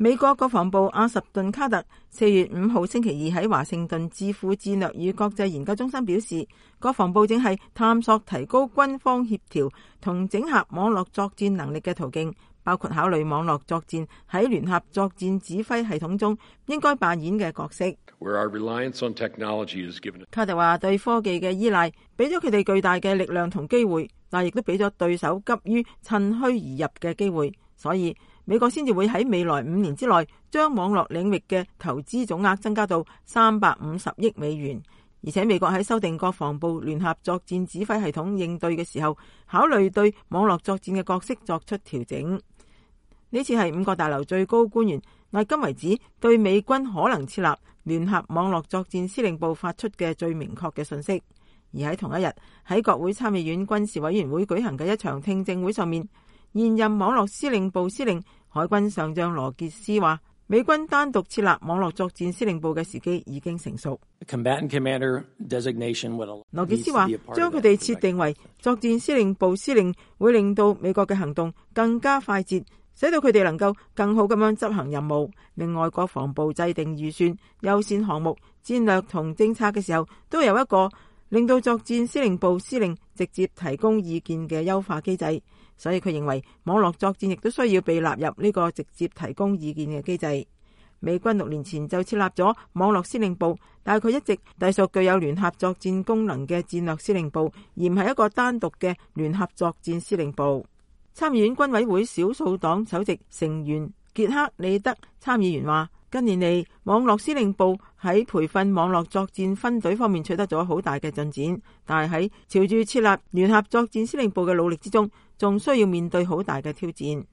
美國國防部阿什頓卡特4月5號星期二喺華盛頓智庫戰略與國際研究中心表示，國防部正係探索提高軍方協調同整合網絡作戰能力嘅途徑，包括考慮網絡作戰喺聯合作戰指揮系統中應該扮演嘅角色。卡特話，對科技嘅依賴俾咗佢哋巨大嘅力量同機會，但亦都俾咗對手急於趁虛而入嘅機會，所以美國先至會喺未來5年之內將網絡領域嘅投資總額增加到350億美元。而且美國喺修訂國防部聯合作戰指揮系統應對嘅時候，考慮對網絡作戰嘅角色作出調整。呢次係5個大樓最高官員迄今為止對美軍可能設立聯合網絡作戰司令部發出嘅最明確嘅訊息。而喺同一日，喺國會參議院軍事委員會舉行嘅一場聽證會上面，現任網絡司令部司令海軍上將羅傑斯話，美軍單獨設立網絡作戰司令部嘅時機已經成熟。羅傑斯話，將佢哋設定為作戰司令部司令，會令到美國嘅行動更加快捷，使到佢哋能夠更好咁樣執行任務。另外，國防部制定預算、優先項目、戰略同政策嘅時候，都有一個令到作戰司令部司令直接提供意見嘅優化機制。所以佢認為網絡作戰亦都需要被納入呢個直接提供意見嘅機制。美軍6年前就設立咗網絡司令部，但係佢一直隸屬具有聯合作戰功能嘅戰略司令部，而唔係一個單獨嘅聯合作戰司令部。參議院軍委會少數黨首席成員傑克里德參議員話，近年嚟網絡司令部喺培訓網絡作戰分隊方面取得咗好大嘅進展，但係喺朝住設立聯合作戰司令部嘅努力之中，仲需要面對好大嘅挑戰。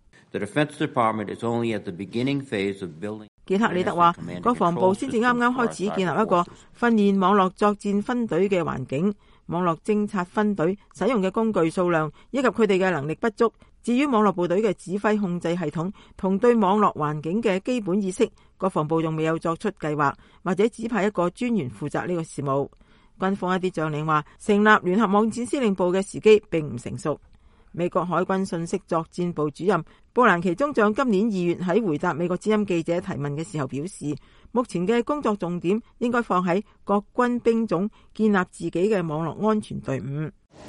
傑克里德話，國防部先至啱啱開始建立一個訓練網絡作戰分隊嘅環境，網絡偵察分隊使用嘅工具數量以及佢哋嘅能力不足。至於網絡部隊嘅指揮控制系統同對網絡環境嘅基本意識，國防部仲未有作出計劃，或者指派一個專員負責呢個事務。軍方一啲將領話，成立聯合網戰司令部嘅時機並唔成熟。美國海軍信息作戰部主任布蘭奇中將今年2月喺回答美國之音記者提問嘅時候表示，目前嘅工作重點應該放喺各軍兵種建立自己嘅網絡安全隊伍。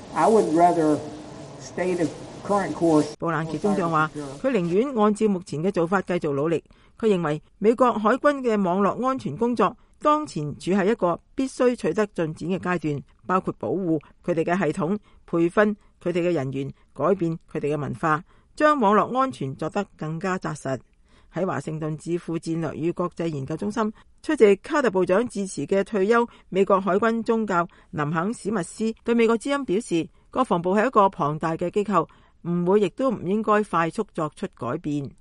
布蘭奇中將話，佢寧願按照目前嘅做法繼續努力。佢認為美國海軍嘅網絡安全工作當前處喺一個必須取得進展嘅階段，包括保護佢哋嘅系統、培訓佢哋嘅人員、改變佢哋嘅文化，將網絡安全做得更加紮實。喺華盛頓智庫戰略與國際研究中心出席卡特部長致辭嘅退休美國海軍中校林肯史密斯對美國之音表示，國防部係一個龐大嘅機構，唔會亦都唔應該快速作出改變。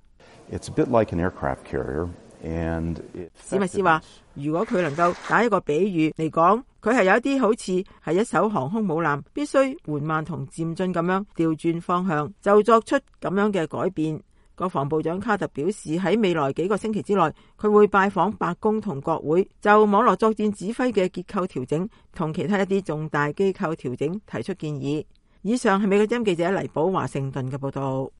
史密斯話，如果佢能夠打一個比喻嚟講，佢係有一啲好似係一艘航空母艦，必須緩慢同漸進咁樣調轉方向，就作出咁樣嘅改變。國防部長卡特表示，喺未來幾個星期之內，佢會拜訪白宮同國會，就網絡作戰指揮嘅結構調整同其他一啲重大機構調整提出建議。以上係美國之音記者黎寶華盛頓嘅報道。